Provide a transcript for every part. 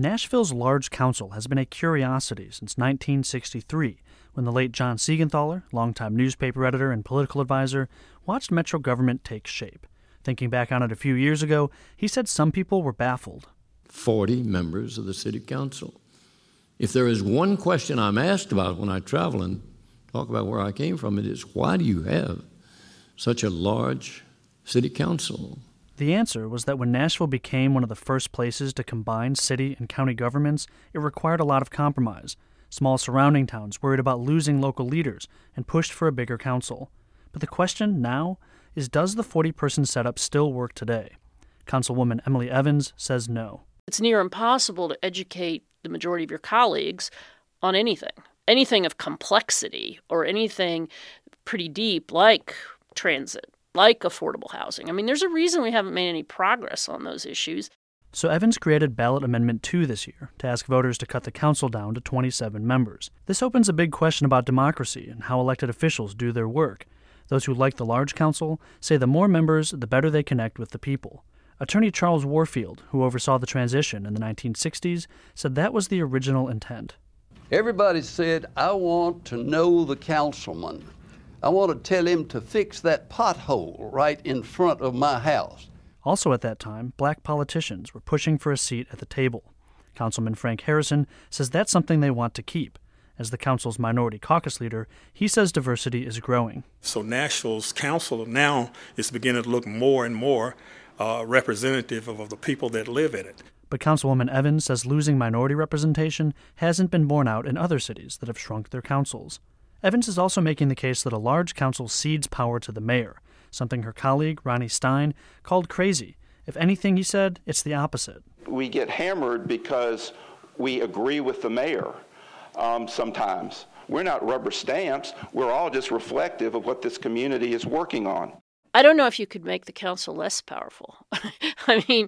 Nashville's large council has been a curiosity since 1963, when the late John Siegenthaler, longtime newspaper editor and political advisor, watched Metro government take shape. Thinking back on it a few years ago, he said some people were baffled. 40 members of the city council. If there is one question I'm asked about when I travel and talk about where I came from, it is, why do you have such a large city council? The answer was that when Nashville became one of the first places to combine city and county governments, it required a lot of compromise. Small surrounding towns worried about losing local leaders and pushed for a bigger council. But the question now is, does the 40-person setup still work today? Councilwoman Emily Evans says no. It's near impossible to educate the majority of your colleagues on anything of complexity or anything pretty deep like transit, like affordable housing. I mean, there's a reason we haven't made any progress on those issues. So Evans created Ballot Amendment 2 this year to ask voters to cut the council down to 27 members. This opens a big question about democracy and how elected officials do their work. Those who like the large council say the more members, the better they connect with the people. Attorney Charles Warfield, who oversaw the transition in the 1960s, said that was the original intent. Everybody said, I want to know the councilman. I want to tell him to fix that pothole right in front of my house. Also at that time, black politicians were pushing for a seat at the table. Councilman Frank Harrison says that's something they want to keep. As the council's minority caucus leader, he says diversity is growing. So Nashville's council now is beginning to look more and more representative of the people that live in it. But Councilwoman Evans says losing minority representation hasn't been borne out in other cities that have shrunk their councils. Evans is also making the case that a large council cedes power to the mayor, something her colleague, Ronnie Stein, called crazy. If anything, he said, it's the opposite. We get hammered because we agree with the mayor sometimes. We're not rubber stamps. We're all just reflective of what this community is working on. I don't know if you could make the council less powerful. I mean,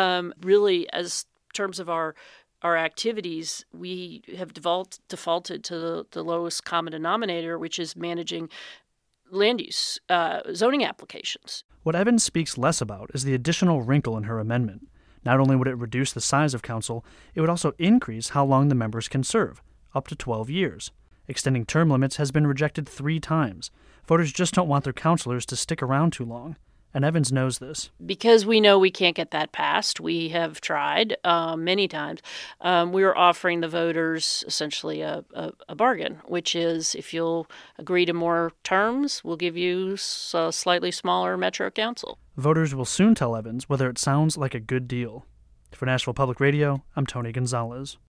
really, as terms of our activities, we have defaulted to the lowest common denominator, which is managing land use, zoning applications. What Evans speaks less about is the additional wrinkle in her amendment. Not only would it reduce the size of council, it would also increase how long the members can serve, up to 12 years. Extending term limits has been rejected 3 times. Voters just don't want their councilors to stick around too long. And Evans knows this. Because we know we can't get that passed, we have tried many times. We are offering the voters essentially a bargain, which is if you'll agree to more terms, we'll give you a slightly smaller Metro Council. Voters will soon tell Evans whether it sounds like a good deal. For Nashville Public Radio, I'm Tony Gonzalez.